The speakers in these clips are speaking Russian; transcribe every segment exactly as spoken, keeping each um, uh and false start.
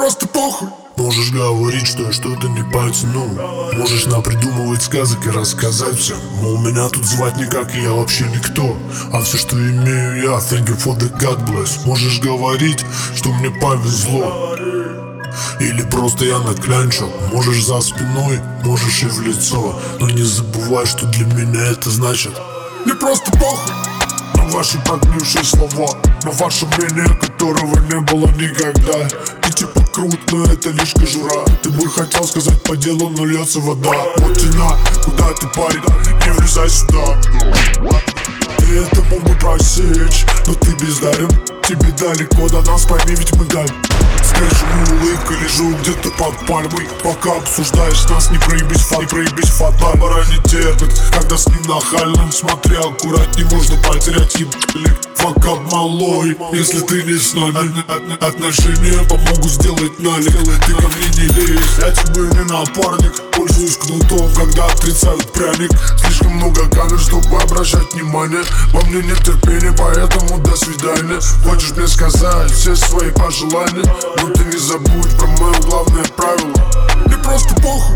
просто похуй. Можешь говорить, что я что-то не потяну. Можешь напридумывать сказок и рассказать всем, мол, меня тут звать никак, и я вообще никто. А все, что имею я, thank you for the God bless. Можешь говорить, что мне повезло, или просто я наклянчил. Можешь за спиной, можешь и в лицо, но не забывай, что для меня это значит мне просто похуй на ваши прогнившие слова, на ваше мнение, которого не было никогда. Ты типа крут, но это лишь кожура. Ты бы хотел сказать по делу, но льется вода. Вот тена, куда ты, парень, не влезай сюда. Ты это мог бы просечь, но ты бездарен. Тебе далеко до нас, пойми, ведь мы даль. Скажи, улыбка, лежу где-то под пальмой. Пока обсуждаешь нас, не проебись фат, не проебись фат. Бара не терпит, когда с ним нахально. Смотри аккуратней, можно потерять ебалик. Факап малой, если ты не с нами. Отношения помогут сделать налик. Ты ко мне не лезь, я тебе не напарник. Пользуюсь кнутом, когда отрицают пряник. Слишком много камер, чтобы обращать внимание. Во мне нет терпения, поэтому до свидания. Хочешь мне сказать все свои пожелания, но ты не забудь про мое главное правило. Мне просто похуй.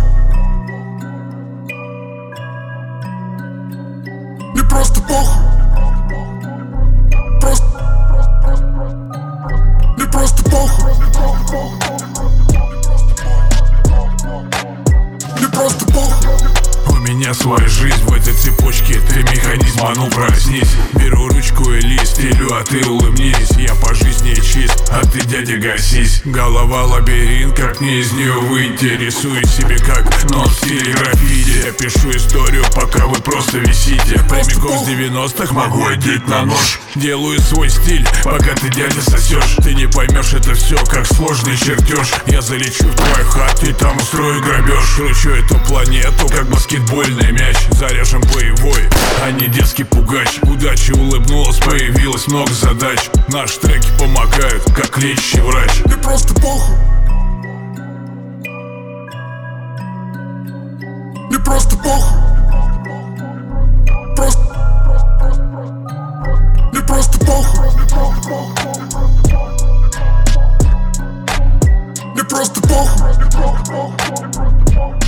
Мне просто похуй. Просто. Мне просто похуй. Мне просто похуй. У меня своя жизнь в этой цепочке, три механизма, ну проснись. Беру ручку и лист, стилю, а ты улыбнись. Я по жизни чист, а ты, дядя, гасись. Голова лабиринт, как мне из нее выйти. Рисую себе как, но в стиле граффити. Я пишу историю, пока вы просто висите. Прямиком с девяностых могу одеть на нож. Делаю свой стиль, пока ты, дядя, сосешь. Ты не поймешь это все, как сложный чертеж. Я залечу в твою хату и там устрою грабеж. Кручу эту планету, как баскетбольный мяч. Заряжем боевой, а не детский пугач. Удача улыбнулась, появилось много задач. Наши треки помогают, как лечащий врач. Мне просто похуй. Мне просто похуй. Просто. Мне просто похуй. Мне просто похуй.